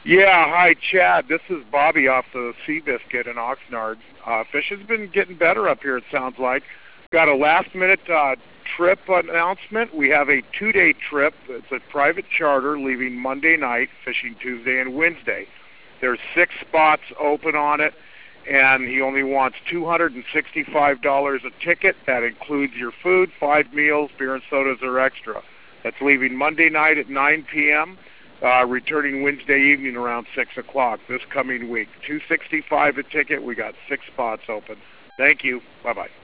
Yeah, hi, Chad. This is Bobby off the Seabiscuit in Oxnard. Fishing's been getting better up here, it sounds like. Got a last-minute trip announcement. We have a 2-day trip. It's a private charter leaving Monday night, fishing Tuesday and Wednesday. There's 6 spots open on it, and he only wants $265 a ticket. That includes your food, 5 meals, beer and sodas are extra. That's leaving Monday night at 9 p.m., returning Wednesday evening around 6 o'clock this coming week. $265 a ticket. We got 6 spots open. Thank you. Bye-bye.